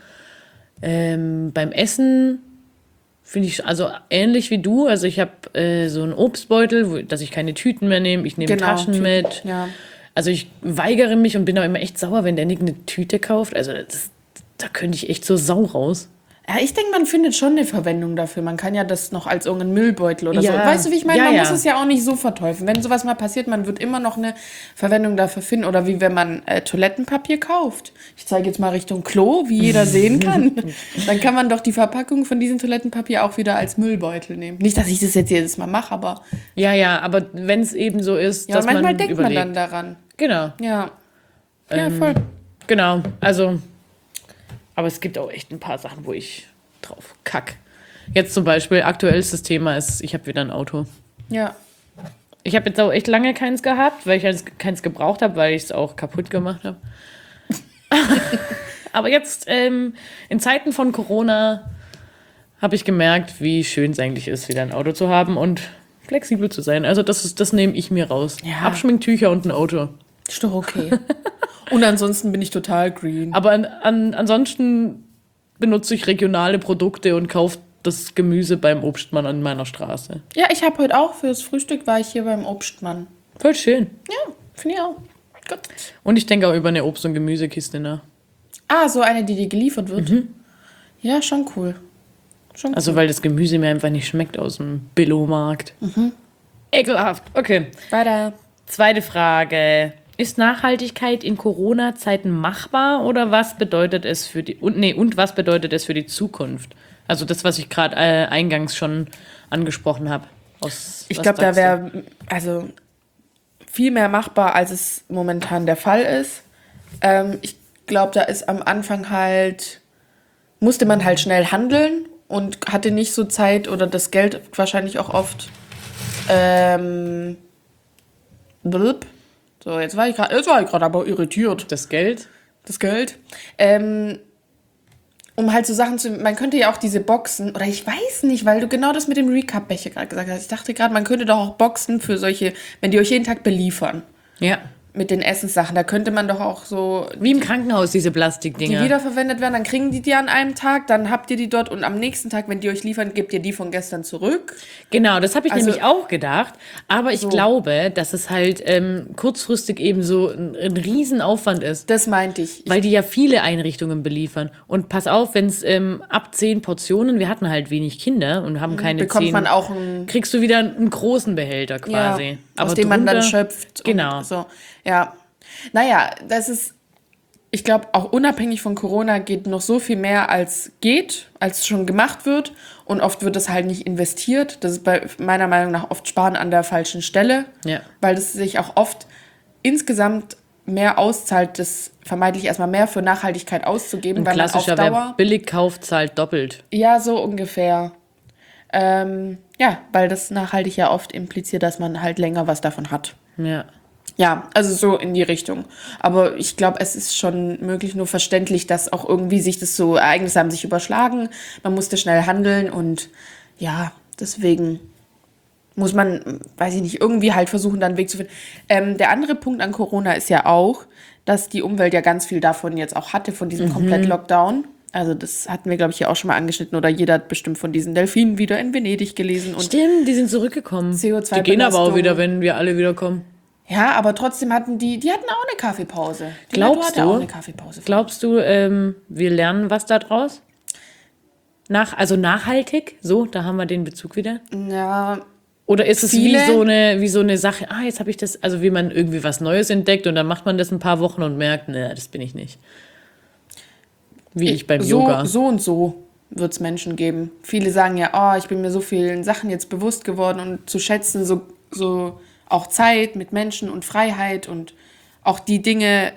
Beim Essen finde ich also ähnlich wie du. Also ich habe so einen Obstbeutel, dass ich keine Tüten mehr nehme. Ich nehme Taschen mit. Ja. Also ich weigere mich und bin auch immer echt sauer, wenn der Nick eine Tüte kauft. Also da könnte ich echt zur Sau raus. Ja, ich denke, man findet schon eine Verwendung dafür. Man kann ja das noch als irgendeinen Müllbeutel oder so. Ja. Weißt du, wie ich meine? Ja, Man ja. muss es ja auch nicht so verteufeln. Wenn sowas mal passiert, man wird immer noch eine Verwendung dafür finden. Oder wie wenn man Toilettenpapier kauft. Ich zeige jetzt mal Richtung Klo, wie jeder sehen kann. Dann kann man doch die Verpackung von diesem Toilettenpapier auch wieder als Müllbeutel nehmen. Nicht, dass ich das jetzt jedes Mal mache, aber... Ja, aber wenn es eben so ist, Ja, dass manchmal man denkt überlegt. man dann daran. Genau. Ja. Ja, voll. Genau, also, aber es gibt auch echt ein paar Sachen, wo ich drauf kack. Jetzt zum Beispiel, aktuellstes Thema ist, ich habe wieder ein Auto. Ja. Ich habe jetzt auch echt lange keins gehabt, weil ich keins gebraucht habe, weil ich es auch kaputt gemacht habe. Aber jetzt, in Zeiten von Corona, habe ich gemerkt, wie schön es eigentlich ist, wieder ein Auto zu haben und flexibel zu sein. Also das nehme ich mir raus. Ja. Abschminktücher und ein Auto. Ist doch okay. Und ansonsten bin ich total green. Aber ansonsten benutze ich regionale Produkte und kaufe das Gemüse beim Obstmann an meiner Straße. Ja, ich habe heute auch fürs Frühstück war ich hier beim Obstmann. Voll schön. Ja, finde ich auch. Gut. Und ich denke auch über eine Obst- und Gemüsekiste nach. Ah, so eine, die dir geliefert wird. Ja, schon cool. Schon Also weil das Gemüse mir einfach nicht schmeckt aus dem Billo-Markt. Ekelhaft. Okay. Weiter. Zweite Frage. Ist Nachhaltigkeit in Corona-Zeiten machbar oder was bedeutet es für und was bedeutet es für die Zukunft? Also das, was ich gerade eingangs schon angesprochen habe. Ich glaube, da wäre also viel mehr machbar, als es momentan der Fall ist. Ich glaube, da ist am Anfang musste man halt schnell handeln und hatte nicht so Zeit oder das Geld wahrscheinlich auch oft. So, jetzt war ich gerade aber irritiert. Das Geld? Das Geld. Um halt so Sachen man könnte ja auch diese Boxen, oder ich weiß nicht, weil du genau das mit dem Recap-Becher gerade gesagt hast. Ich dachte gerade, man könnte doch auch Boxen für solche, wenn die euch jeden Tag beliefern. Ja. Mit den Essenssachen, da könnte man doch auch so... Wie im Krankenhaus, diese Die Plastikdinger. wiederverwendet werden, dann kriegen die an einem Tag, dann habt ihr die dort und am nächsten Tag, wenn die euch liefern, gebt ihr die von gestern zurück. Genau, das habe ich Also- nämlich auch gedacht. Aber ich So. glaube, dass es halt kurzfristig eben so ein Riesenaufwand ist. Das meinte ich. Weil die ja viele Einrichtungen beliefern. Und pass auf, wenn es ab 10 Portionen, wir hatten halt wenig Kinder und haben keine Bekommt 10, man auch einen, kriegst du wieder einen großen Behälter quasi. ja, aus dem man dann drunter- schöpft. Genau. Und so. Ja. Naja, ich glaube, auch unabhängig von Corona geht noch so viel mehr, als schon gemacht wird. Und oft wird das halt nicht investiert. Das ist meiner Meinung nach oft Sparen an der falschen Stelle. Ja. Weil das sich auch oft insgesamt mehr auszahlt, das vermeintlich erstmal mehr für Nachhaltigkeit auszugeben. Ein weil man auf klassischer, Dauer, wer billig kauft, zahlt doppelt. ja, so ungefähr. Ja, weil das nachhaltig ja oft impliziert, dass man halt länger was davon hat. Ja. Ja, also so in die Richtung. Aber ich glaube, es ist schon möglich, nur verständlich, dass auch irgendwie sich das so Ereignisse haben sich überschlagen. Man musste schnell handeln und ja, deswegen muss man, weiß ich nicht, irgendwie halt versuchen, da einen Weg zu finden. Der andere Punkt an Corona ist ja auch, dass die Umwelt ja ganz viel davon jetzt auch hatte, von diesem Komplett-Lockdown. Also das hatten wir, glaube ich, hier auch schon mal angeschnitten. Oder jeder hat bestimmt von diesen Delfinen wieder in Venedig gelesen. Und Stimmt, die sind zurückgekommen. CO2 Die gehen aber auch Belastung. wieder, wenn wir alle wiederkommen. ja, aber trotzdem hatten die hatten auch eine Kaffeepause. Die Glaubst Natur hatte du? auch eine Kaffeepause. Glaubst du, wir lernen was daraus? Also nachhaltig? So, da haben wir den Bezug wieder. Ja, Oder ist es Viele- wie so eine Sache, jetzt habe ich das, also wie man irgendwie was Neues entdeckt und dann macht man das ein paar Wochen und merkt, ne, das bin ich nicht. Wie ich beim Yoga. So und so wird es Menschen geben. Viele sagen ja, oh, ich bin mir so vielen Sachen jetzt bewusst geworden und zu schätzen, so auch Zeit mit Menschen und Freiheit und auch die Dinge,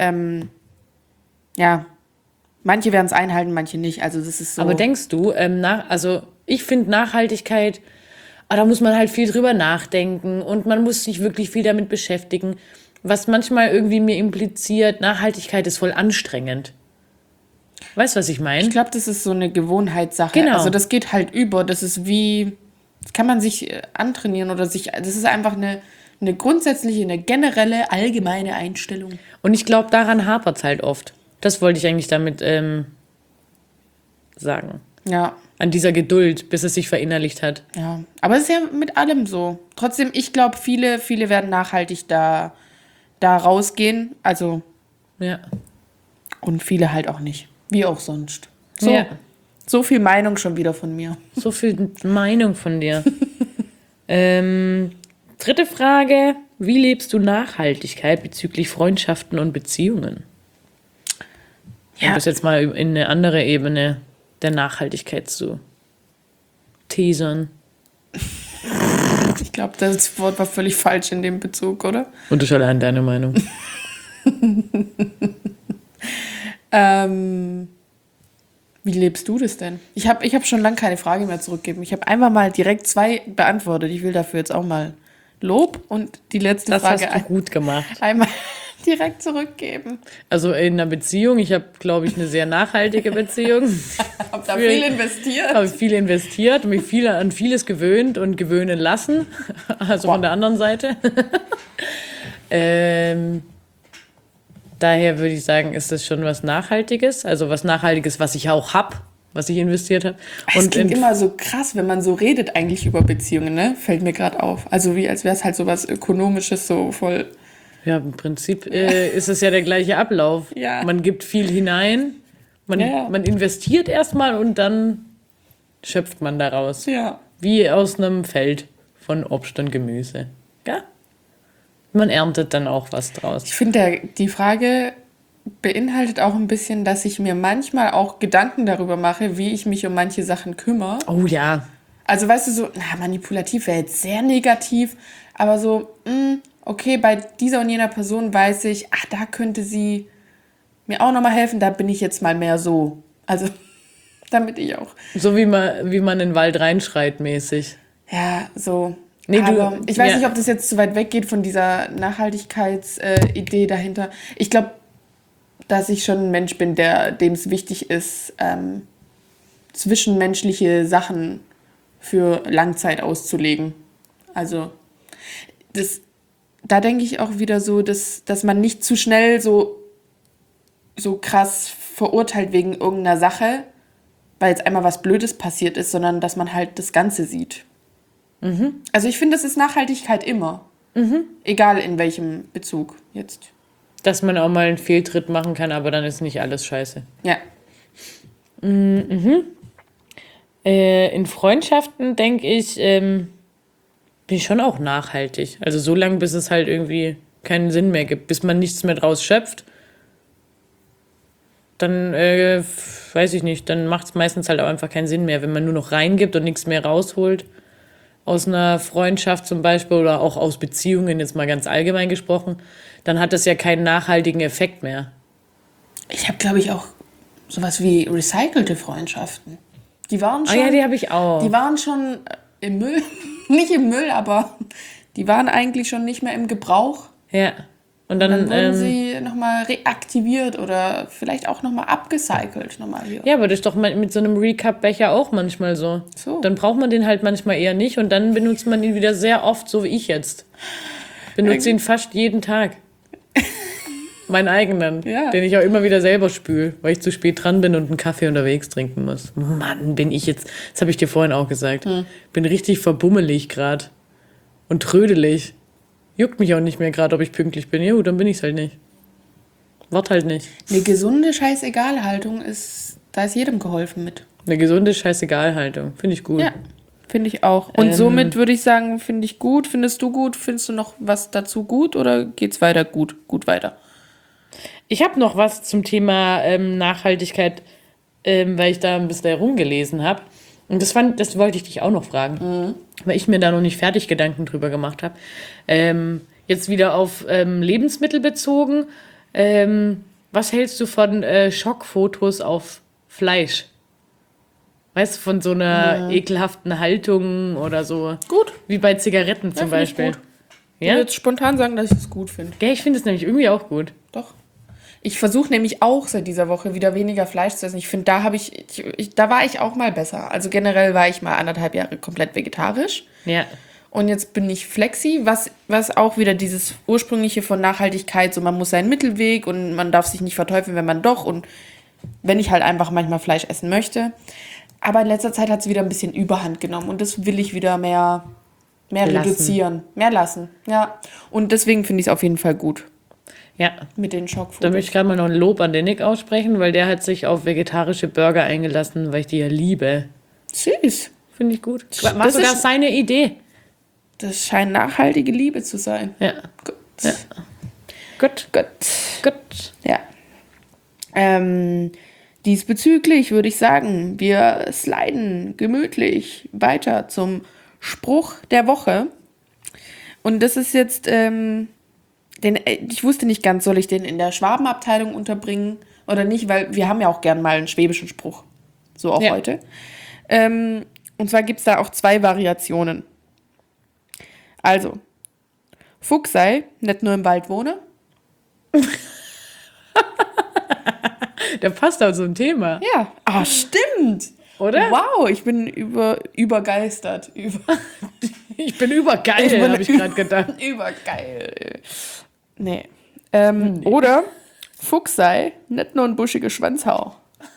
ja, manche werden es einhalten, manche nicht. Also das ist so. Aber denkst du, also ich finde Nachhaltigkeit, da muss man halt viel drüber nachdenken und man muss sich wirklich viel damit beschäftigen, was manchmal irgendwie mir impliziert, Nachhaltigkeit ist voll anstrengend. Weißt du, was ich meine? Ich glaube, das ist so eine Gewohnheitssache. Genau. Also das geht halt über. Das ist wie, das kann man sich antrainieren oder das ist einfach eine grundsätzliche, eine generelle, allgemeine Einstellung. Und ich glaube, daran hapert es halt oft. Das wollte ich eigentlich damit sagen. Ja, An dieser Geduld, bis es sich verinnerlicht hat. ja. Aber es ist ja mit allem so. Trotzdem, ich glaube, viele werden nachhaltig da rausgehen. Also, Ja. und viele halt auch nicht. Wie auch sonst. So, Ja. so viel Meinung schon wieder von mir. So viel Meinung von dir. Dritte Frage. Wie lebst du Nachhaltigkeit bezüglich Freundschaften und Beziehungen? Um Ja. das jetzt mal in eine andere Ebene der Nachhaltigkeit zu teasern. Ich glaube, das Wort war völlig falsch in dem Bezug, oder? Und das ist allein deine Meinung. Wie lebst du das denn? Ich hab schon lange keine Frage mehr zurückgegeben. Ich habe einfach mal direkt 2 beantwortet. Ich will dafür jetzt auch mal Lob und die letzte Das Frage hast du gut gemacht. einmal direkt zurückgeben. Also in einer Beziehung, ich habe, glaube ich, eine sehr nachhaltige Beziehung. Hab da Für- viel investiert. Habe viel investiert, mich an vieles gewöhnt und gewöhnen lassen. Also von der anderen Seite. Daher würde ich sagen, ist das schon was Nachhaltiges. Also was Nachhaltiges, was ich auch habe, was ich investiert habe. Es klingt immer so krass, wenn man so redet eigentlich über Beziehungen, ne? Fällt mir gerade auf. Also wie, als wäre es halt so was Ökonomisches, so voll. ja, im Prinzip ist es ja der gleiche Ablauf. Ja. Man gibt viel hinein, Ja. man investiert erstmal und dann schöpft man daraus. Ja. Wie aus einem Feld von Obst und Gemüse. Ja? Man erntet dann auch was draus. Ich finde, die Frage beinhaltet auch ein bisschen, dass ich mir manchmal auch Gedanken darüber mache, wie ich mich um manche Sachen kümmere. Oh ja. Also weißt du, so, manipulativ wäre jetzt sehr negativ, aber so, okay, bei dieser und jener Person weiß ich, da könnte sie mir auch nochmal helfen, da bin ich jetzt mal mehr so. Also, damit ich auch. So wie man in den Wald reinschreit mäßig. Ja, so. Nee, aber ich weiß ja. nicht, ob das jetzt zu weit weggeht von dieser Nachhaltigkeitsidee dahinter. Ich glaube, dass ich schon ein Mensch bin, dem es wichtig ist, zwischenmenschliche Sachen für Langzeit auszulegen. Also, da denke ich auch wieder so, dass man nicht zu schnell so krass verurteilt wegen irgendeiner Sache, weil jetzt einmal was Blödes passiert ist, sondern dass man halt das Ganze sieht. Also ich finde, das ist Nachhaltigkeit immer. Egal in welchem Bezug jetzt. Dass man auch mal einen Fehltritt machen kann, aber dann ist nicht alles scheiße. Ja. In Freundschaften, denke ich, bin ich schon auch nachhaltig. Also so lange, bis es halt irgendwie keinen Sinn mehr gibt, bis man nichts mehr draus schöpft. dann weiß ich nicht, dann macht es meistens halt auch einfach keinen Sinn mehr, wenn man nur noch reingibt und nichts mehr rausholt. Aus einer Freundschaft zum Beispiel oder auch aus Beziehungen, jetzt mal ganz allgemein gesprochen, dann hat das ja keinen nachhaltigen Effekt mehr. Ich habe, glaube ich, auch sowas wie recycelte Freundschaften. Die waren schon, Ja, die habe ich auch. die waren schon im Müll. Nicht im Müll, aber die waren eigentlich schon nicht mehr im Gebrauch. Ja. Und Dann wurden sie nochmal reaktiviert oder vielleicht auch nochmal abgecycelt. Nochmal hier. ja, aber das ist doch mit so einem Recap-Becher auch manchmal so. Dann braucht man den halt manchmal eher nicht und dann benutzt man ihn wieder sehr oft, so wie ich jetzt. Benutze ihn fast jeden Tag. Meinen eigenen, Ja. den ich auch immer wieder selber spüle, weil ich zu spät dran bin und einen Kaffee unterwegs trinken muss. Mann, bin ich jetzt, das habe ich dir vorhin auch gesagt, bin richtig verbummelig gerade und trödelig. Juckt mich auch nicht mehr gerade, ob ich pünktlich bin. Jo, dann bin ich's halt nicht. Wart halt nicht. Eine gesunde Scheißegal-Haltung da ist jedem geholfen mit. Eine gesunde Scheißegal-Haltung. Finde ich gut. Ja, finde ich auch. Und somit würde ich sagen, finde ich gut. Findest du gut? Findest du noch was dazu gut oder geht's weiter gut? Gut weiter. Ich habe noch was zum Thema Nachhaltigkeit, weil ich da ein bisschen herumgelesen habe. Und das wollte ich dich auch noch fragen, weil ich mir da noch nicht fertig Gedanken drüber gemacht habe. Jetzt wieder auf Lebensmittel bezogen. Was hältst du von Schockfotos auf Fleisch? Weißt du, von so einer ekelhaften Haltung oder so? Gut. Wie bei Zigaretten zum find ich Beispiel. gut. Ich würde jetzt spontan sagen, dass ich es gut finde. Ja, ich finde es nämlich irgendwie auch gut. Doch. Ich versuche nämlich auch seit dieser Woche wieder weniger Fleisch zu essen. Ich finde, da war ich auch mal besser. Also generell war ich mal 1,5 Jahre komplett vegetarisch. Ja. Und jetzt bin ich flexi, was auch wieder dieses ursprüngliche von Nachhaltigkeit, so man muss seinen Mittelweg und man darf sich nicht verteufeln, wenn man doch und wenn ich halt einfach manchmal Fleisch essen möchte. Aber in letzter Zeit hat es wieder ein bisschen Überhand genommen und das will ich wieder mehr reduzieren, mehr lassen. Ja. Und deswegen finde ich es auf jeden Fall gut. Ja. Mit den Schockfotos. Da möchte ich gerade mal noch ein Lob an den Nick aussprechen, weil der hat sich auf vegetarische Burger eingelassen, weil ich die ja liebe. Süß. Finde ich gut. Das War sogar ist- seine Idee. Das scheint nachhaltige Liebe zu sein. Ja. Gut. Ja. Gut. Gut. Gut. Ja. Diesbezüglich würde ich sagen, wir sliden gemütlich weiter zum Spruch der Woche. Und das ist jetzt, ich wusste nicht ganz, soll ich den in der Schwabenabteilung unterbringen oder nicht, weil wir haben ja auch gern mal einen schwäbischen Spruch. So auch Ja. heute. Und zwar gibt es da auch 2 Variationen. Also, Fuchs sei, nicht nur im Wald wohne. Der passt auch so ein Thema, Ja. Ah, stimmt. oder? Wow, ich bin übergeistert. Ich bin übergeil, habe ich gerade gedacht. Übergeil. Nee. Oder Fuchs sei, nicht nur ein buschiger Schwanzhau.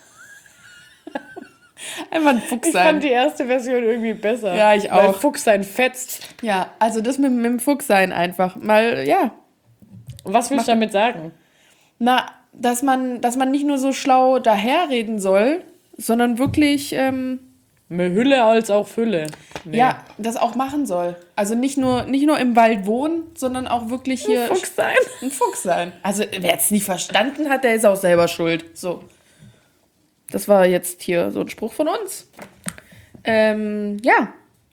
Einfach ein Fuchs Ich sein. fand die erste Version irgendwie besser. Ja, ich Weil auch. Fuchs sein fetzt. Ja, also das mit dem Fuchs sein einfach. Mal, ja. Was willst du damit sagen? Na, dass man nicht nur so schlau daherreden soll, sondern wirklich, Mehr Hülle als auch Fülle. Nee. ja, das auch machen soll. Also nicht nur im Wald wohnen, sondern auch wirklich hier Fuchs sein. ein Fuchs sein. Also wer es nicht verstanden hat, der ist auch selber schuld. So. Das war jetzt hier so ein Spruch von uns. Ja.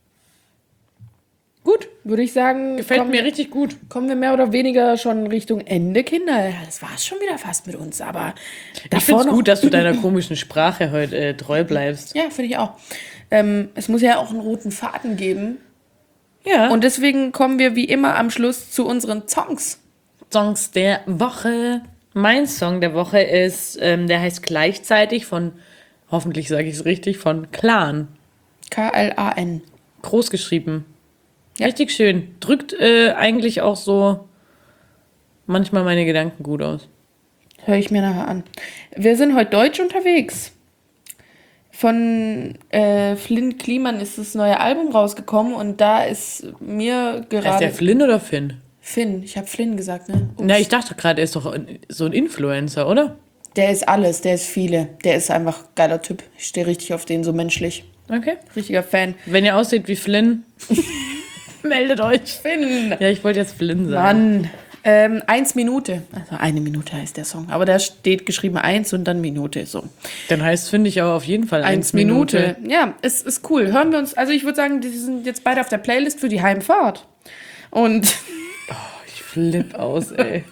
Gut, würde ich sagen. Gefällt mir richtig gut. Kommen wir mehr oder weniger schon Richtung Ende, Kinder. Ja, das war es schon wieder fast mit uns, aber Ich finde es gut, dass du deiner komischen Sprache heute treu bleibst. Ja, finde ich auch. Es muss ja auch einen roten Faden geben. Ja. Und Und deswegen kommen wir wie immer am Schluss zu unseren Songs. Songs der Woche. Mein Song der Woche ist, der heißt gleichzeitig von, hoffentlich sage ich es richtig, von Clan. K-L-A-N. Groß geschrieben. Richtig schön. Drückt eigentlich auch so manchmal meine Gedanken gut aus. Höre ich mir nachher an. Wir sind heute deutsch unterwegs. Von Flynn Kliman ist das neue Album rausgekommen und da ist mir Ist gerade... der Flynn oder Finn? Finn, ich habe Flynn gesagt, ne? Ups. Na, ich dachte gerade, er ist doch so ein Influencer, oder? Der ist alles, der ist viele. Der ist einfach geiler Typ. Ich stehe richtig auf den, so menschlich. Okay. Richtiger Fan. Wenn ihr aussieht wie Flynn, meldet euch. Finn! Ja, ich wollte jetzt Flynn sagen. Mann, 1 Minute. Also 1 Minute heißt der Song. Aber da steht geschrieben 1 und dann Minute. So. Dann heißt, finde ich aber auf jeden Fall 1 Minute. Ja, es ist cool. Hören wir uns, also ich würde sagen, die sind jetzt beide auf der Playlist für die Heimfahrt. Und Ich flipp aus, ey.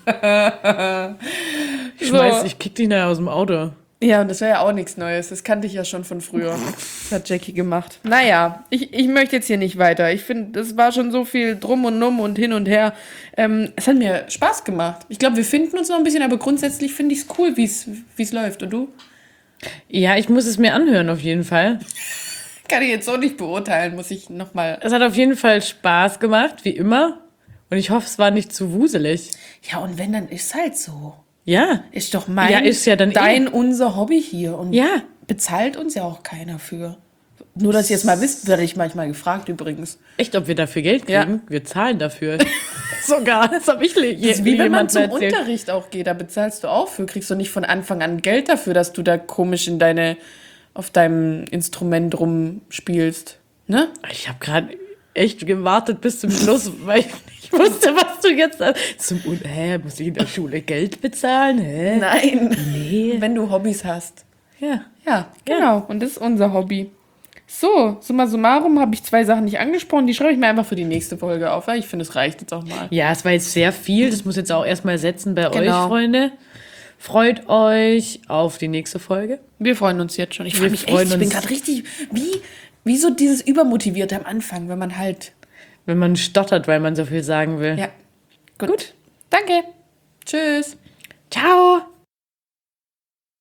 So. Ich kick dich nachher aus dem Auto. Ja, und das wäre ja auch nichts Neues. Das kannte ich ja schon von früher. Das hat Jackie gemacht. Naja, ich möchte jetzt hier nicht weiter. Ich finde, das war schon so viel drum und numm und hin und her. Es hat mir Spaß gemacht. Ich glaube, wir finden uns noch ein bisschen, aber grundsätzlich finde ich es cool, wie es läuft. Und du? Ja, ich muss es mir anhören auf jeden Fall. Kann ich jetzt so nicht beurteilen, muss ich nochmal. Es hat auf jeden Fall Spaß gemacht, wie immer. Und ich hoffe, es war nicht zu wuselig. Ja, und wenn, dann ist halt so. Ja. Ist doch mein, Ja, ist ja dann unser Hobby hier. Und Ja. bezahlt uns ja auch keiner für. Nur, dass ihr jetzt mal wisst, werde ich manchmal gefragt übrigens. Echt, ob wir dafür Geld kriegen? Ja. Wir zahlen dafür. Sogar. Das habe ich Das ist wie wenn man jemandem zum erzählt. Unterricht auch geht, da bezahlst du auch für. Kriegst du nicht von Anfang an Geld dafür, dass du da komisch auf deinem Instrument rumspielst. Ne? Ich habe gerade echt gewartet bis zum Schluss, weil ich nicht wusste, was du jetzt sagst. Muss ich in der Schule Geld bezahlen? Hä? Nein. Nee. Wenn du Hobbys hast. Ja. Ja, genau. Und das ist unser Hobby. So, summa summarum habe ich 2 Sachen nicht angesprochen. Die schreibe ich mir einfach für die nächste Folge auf. Weil ich finde, es reicht jetzt auch mal. Ja, es war jetzt sehr viel. Das muss jetzt auch erstmal setzen bei Genau. euch, Freunde. Freut euch auf die nächste Folge. Wir freuen uns jetzt schon. Ich freue mich freuen echt. Ich bin uns. gerade richtig, wie so dieses Übermotivierte am Anfang, wenn man halt. Wenn man stottert, weil man so viel sagen will. Ja. Gut. Danke. Tschüss. Ciao!